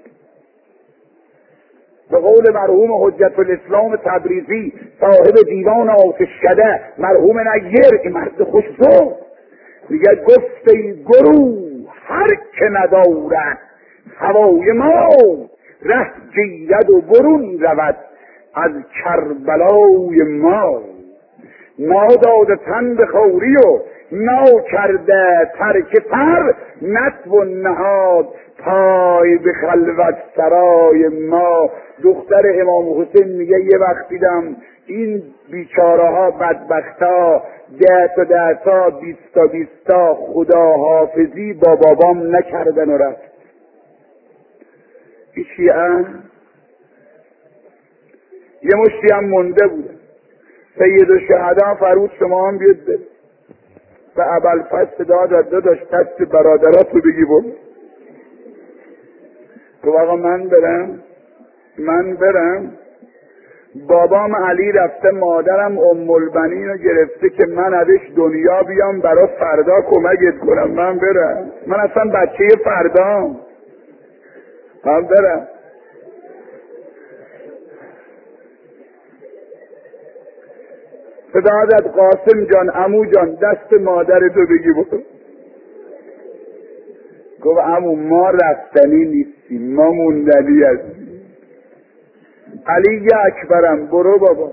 به قول مرحوم حجت الاسلام تبریزی صاحب دیوان آتشکده مرحوم نیر، این مرد خوش‌ذوق، میگه گفت ای گروه هر که ندارد هوای ما ره گیرد و برون رود از کربلای ما. ناداده تن به خوری و ناکرده ترک تر، نتو و نهاد پای به خلوت سرای ما. دختر امام حسین میگه یه وقت دیدم این بیچاره ها بدبختا 10 تا 20 تا خدا حافظی با بابام نکردن و رفت. این شیعه یه مشتی هم مونده بوده. سیدالشهدا فرود شما هم بیاد برید. به ابوالفضل صدا داد داداش دست برادرات رو بگی برو. گفت آقا من برم بابام علی رفته مادرم ام البنین رو گرفته که من ازش دنیا بیام برای فردا کمکت کنم. من برم، من اصلا بچه فردام. من برم. صدا زد قاسم جان، عمو جان، دست مادر تو بگی برو. گفت عمو ما رفتنی نیستیم، ما موندنی هستیم. علی اکبرم برو بابا،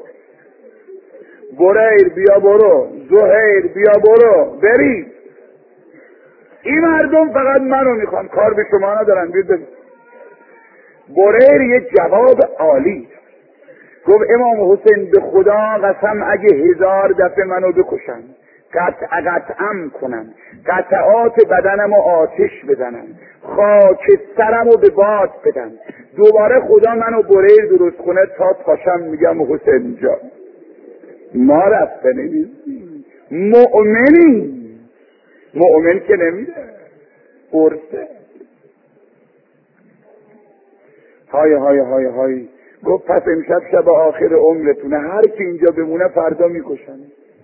بریر بیا برو، زهیر بیا برو، برید. این مردم فقط منو میخوان، کار به شما ندارن. بیدید بریر یه جواب عالی. گفت امام حسین به خدا قسم اگه 1000 دفعه منو بکشن، قطعم کنن، قطعات بدنمو آتش بدنن، خاک سرمو به باد بدن، دوباره خدا منو بریر درست کنه تا پاشم میگم حسین جان ما رفتنی نیستیم، مؤمنی. مؤمن که نمیره برسه. های های های های. گفت پس امشب شب آخر عمرتونه، هر کی اینجا بمونه فردا میکشن.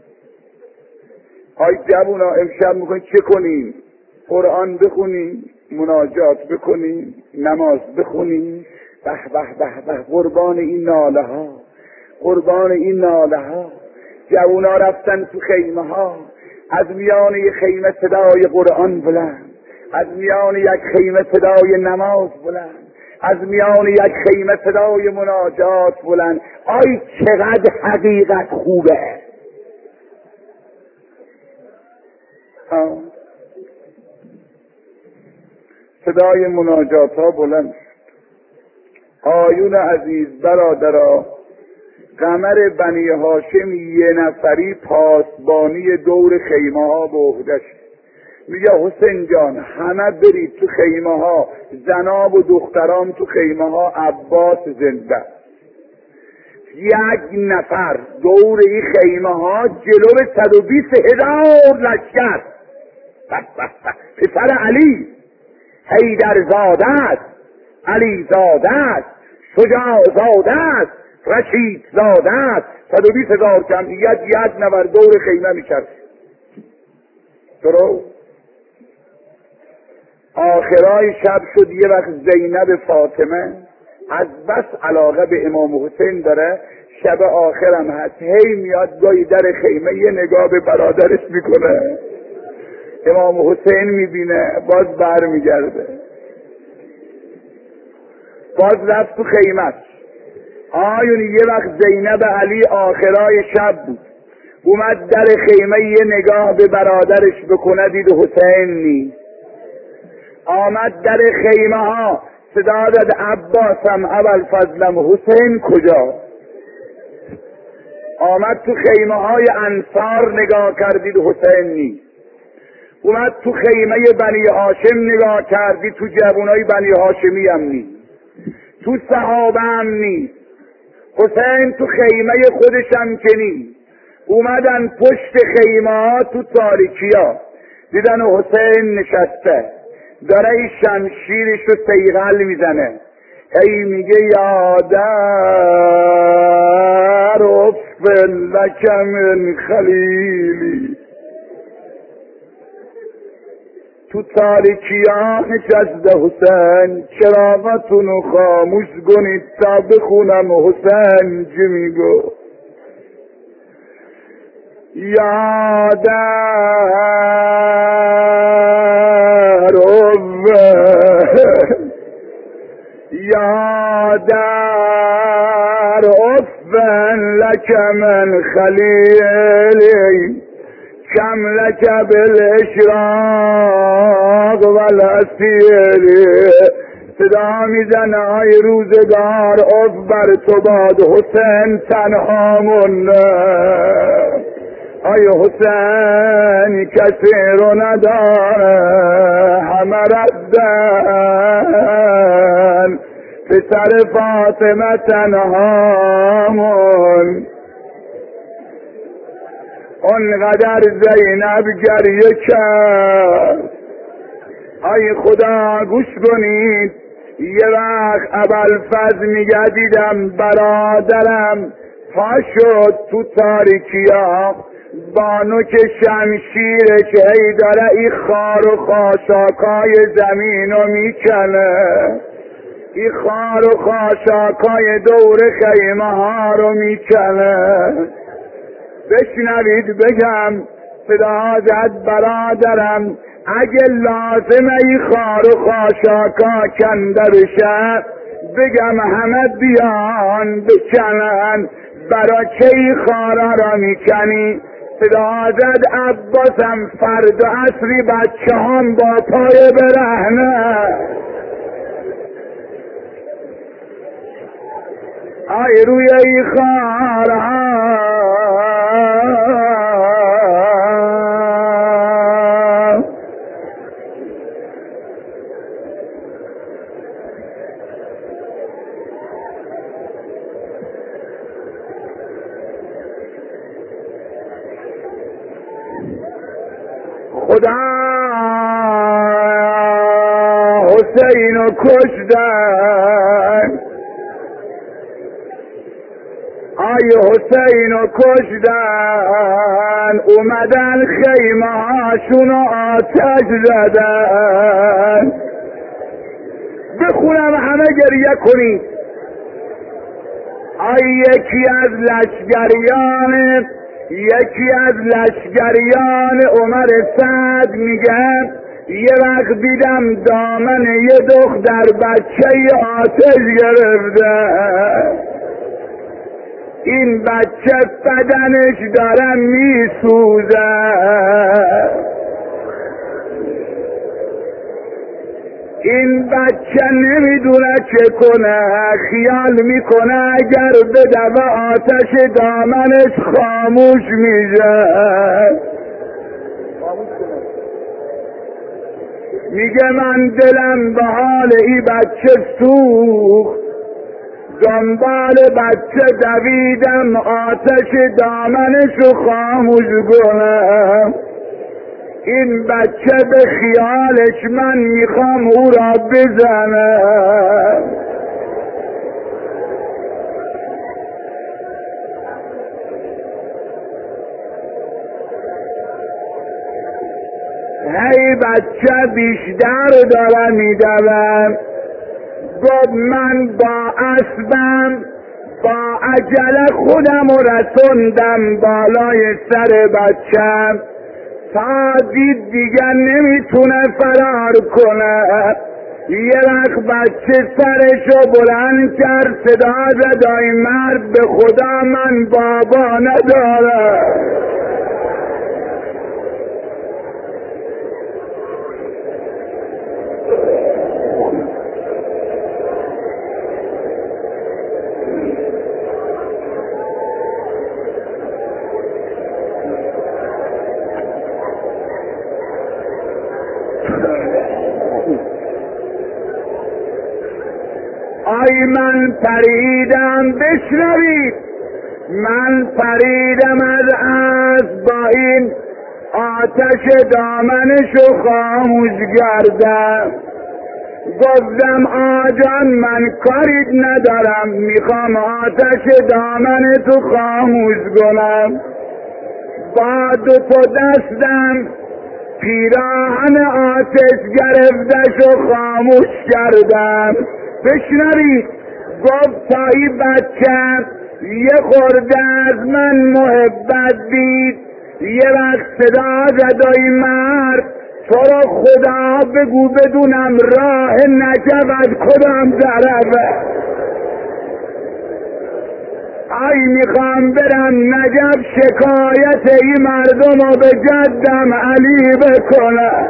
های جوونا امشب میخواین چه کنیم؟ قرآن بخونیم، مناجات بکنیم، نماز بخونیم. به به به به، قربان این ناله ها، قربان این ناله ها. جوونا رفتن تو خیمه ها، از میان یک خیمه صدای قرآن بلند، از میان یک خیمه صدای نماز بلند، از میان یک خیمه صدای مناجات بلند. آی چقدر حقیقت خوبه. صدای مناجات ها بلند. آیون عزیز برادرها، قمر بنی هاشم یه نفری پاسبانی دور خیمه ها به عهده‌ش. میگه حسین جان همه برید تو خیمه ها، زناب و دخترام تو خیمه ها، عباس زنده. یک نفر دور این خیمه ها جلو 120,000 لشکر. پسر علی حیدر زاده است، علی زاده است، شجاع زاده است، رشید زاده است. 120,000 جمعیت یک نفر دور خیمه میشد. درو آخرای شب شد یه وقت زینب فاطمه از بس علاقه به امام حسین داره، شب آخرم هست، هی میاد گاهی در خیمه یه نگاه به برادرش میکنه، امام حسین میبینه باز بر میگرده، باز رفت تو خیمه. آیونی یه وقت زینب علی آخرای شب بود، اومد در خیمه یه نگاه به برادرش بکنه، دید حسین نیست. آمد در خیمه ها صدا داد عباسم ابوالفضلم، حسین کجا؟ آمد تو خیمه های انصار نگاه کردید حسین نیست. اومد تو خیمه بنی هاشم نگاه کردید، تو جوانای بنی هاشمی هم نیست، تو صحابه هم نیست. حسین تو خیمه خودش هم که نیست. اومدن پشت خیمه ها تو تاریکی ها دیدن حسین نشسته، داره این شمشیرش رو سیغل میزنه، هی میگه یادر افل لکم من خلیلی. تو تاریکی ها نشسته حسین، چراغتونو خاموش کنید تا بخونم حسین چی میگو. یادر یادر افن لک من خلیلی، کم لک بالاشراق والاسیری. صدا میزنه ای روزگار اف بر تو باد، حسین تنها مونده. ای حسین کسی رو نداره، همه ردن، پسر فاطمه تنها مون. اونقدر زینب گریه کرد. ای خدا گوش کنید، یه وقت ابوالفضل میگه دیدم برادرم پا شد تو تاریکیا، بانو که شمشیرش هی داره ای خار و خاشاکای زمین رو میکنه، ای خار و خاشاکای دور خیمه ها رو میکنه. بشنوید بگم صدا زد برادرم، اگه لازمه ای خار و خاشاکا کنده بشه بگم همه بیان بکنن، برا چه ای خارا را میکنی؟ صدا زد عباسم فردا عصری بچه هم با پای برهنه. آی روی ای خارها خدا حسین و کشتن، آی حسین و کشتن، اومدن خیمه هاشون و آتش زدن. بخونم همه گریه کنید. آی یکی از لشگریان عمر سعد میگه یه وقت دیدم دامن یه دختر بچه آتش گرفته، این بچه بدنش داره میسوزه، این بچه نمیدونه چه کنه، خیال میکنه اگر بدوه آتش دامنش خاموش میشه. میگه من دلم به حال این بچه سوخت، دنبال بچه دویدم آتش دامنشو خاموش کنم، این بچه به خیالش من میخوام او را بزنم. هی بچه بیشتر داره میدوم، گفت من با اسبم با عجله خودم رسوندم بالای سر بچم، تا دید دیگه نمیتونه فرار کنه. یه وقت بچه سرشو بلند کرد صدا زد آی مرد به خدا من بابا ندارم. آی من پریدم، بشنوید، من پریدم از با این آتش دامنشو خاموش کردم، گفتم آجان من کاری ندارم، میخوام آتش دامنتو خاموش کنم. با دو تا دستم پیراهن آتش گرفتشو خاموش کردم. بشنوید، گفت تا این بچه یه خورده از من محبت دید، یه وقت صدا زدای مرد تو رو خدا بگو بدونم راه نجف از کدام طرفه. آی میخوام برم نجف شکایت این مردم رو به جدم علی بکنم.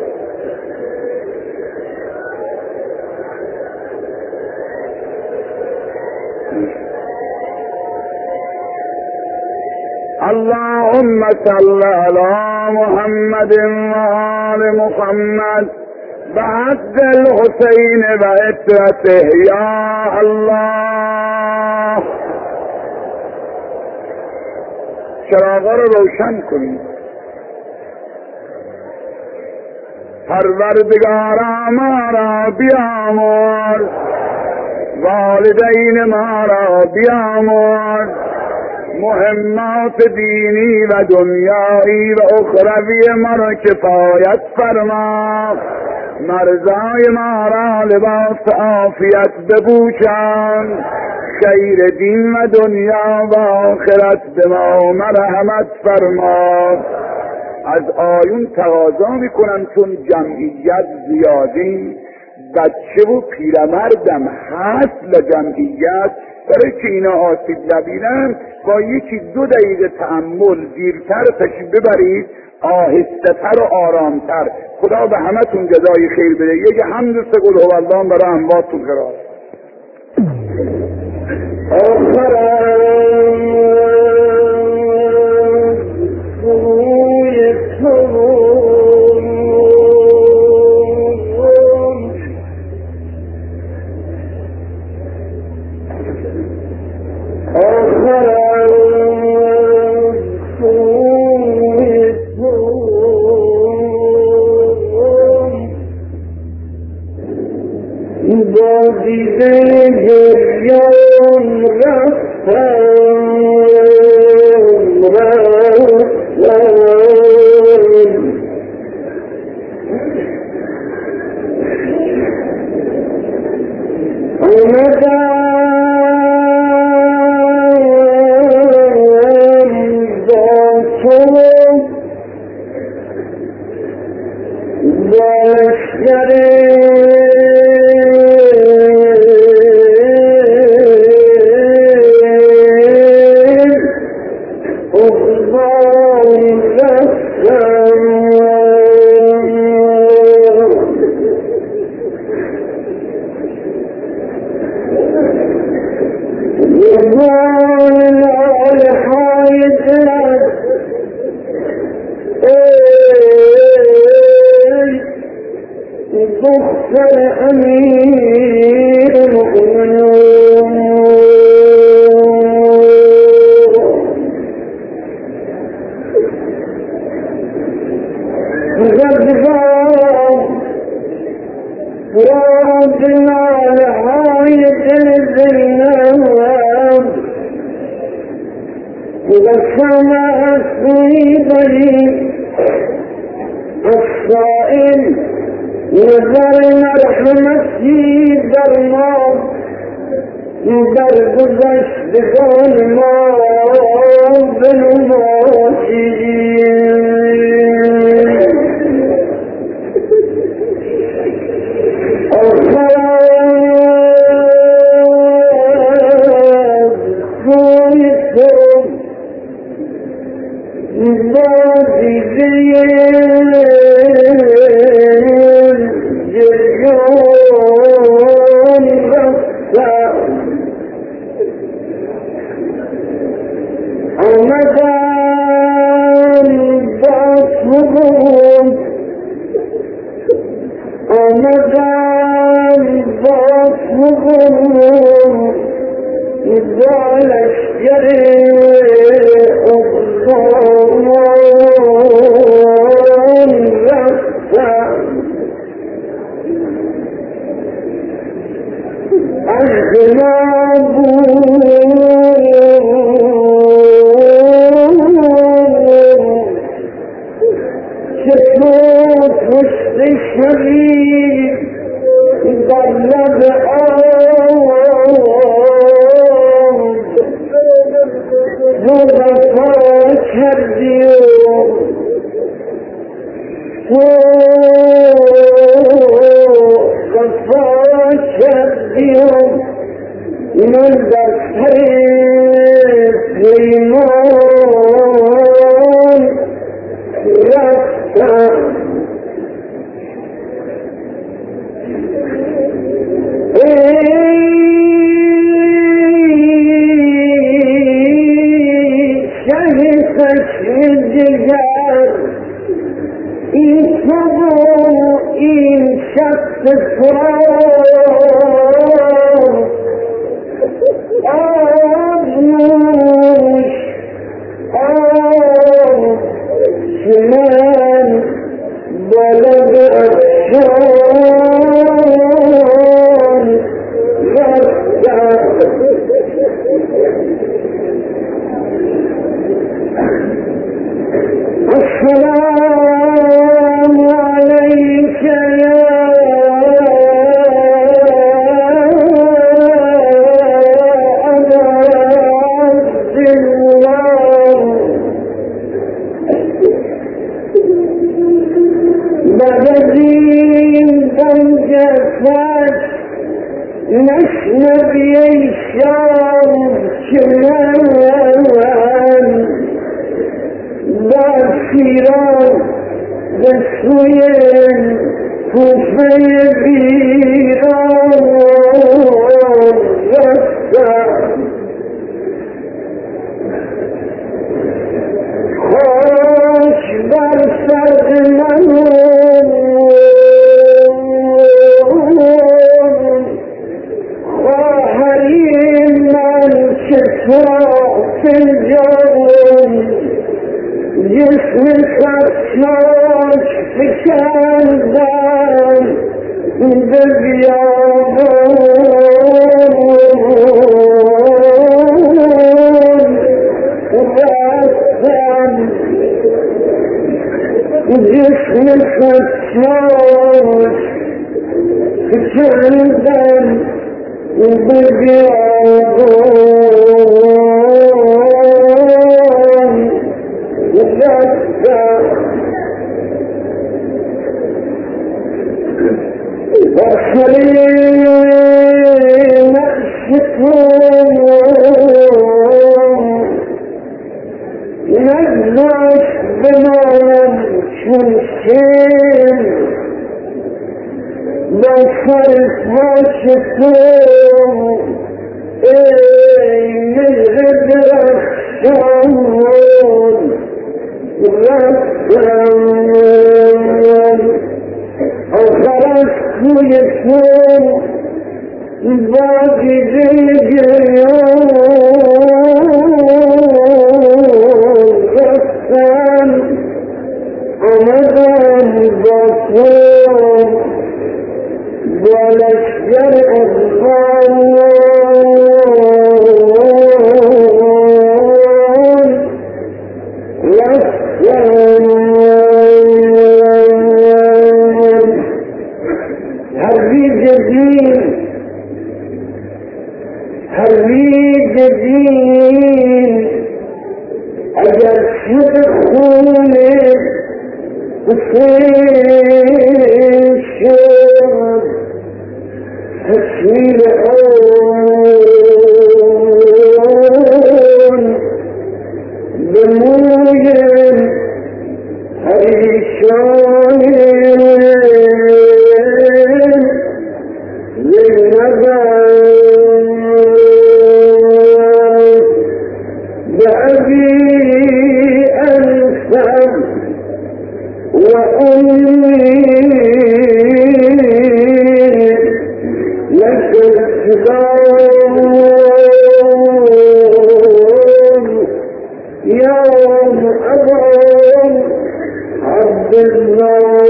اللهم صل على محمد وآل محمد بعد الحسین و عترته یا الله. چراغا رو روشن کنید. پروردگارا ما را بیامرز، والدین ما را بیامرز، مهمات دینی و دنیایی و اخروی ما را کفایت فرما، مرزای ما را لباس عافیت بپوشان، خیر دین و دنیا و آخرت به ما مرحمت فرما. از آیون تقاضا میکنن چون جمعیت زیادی، بچه و پیرمردم هست لجمعیت، برای که اینا آسیب نبینن با یکی 2 دقیقه تأمل دیرتر تشریف ببرید، آهسته تر و آرامتر. خدا به همه تون جزای خیر بده. یک حمد 3 قل هو الله برای امواتون قرار. مددين بنجفت نشنب يشام شمال باسيران بسوين كوفي بيران رسا خوش برسد منون خواهرین من شفاق فنجان جسم خطناش فکندن به بیابان رفتم جسم خطناش فکندن به بیابان وخلينا الشكور نزلت بمعنى شمسين بصرف والشكور نجد رخصون رخصون وخرجت يكون باقي الجيون رخصون ومدام بصور ولا الشرع الضالون هريج الدين أجل تدخلي في الشرب تسويل عون بموجب هريشان بأبي أنسب وأمي لك السلام يوم أبعد عبد الله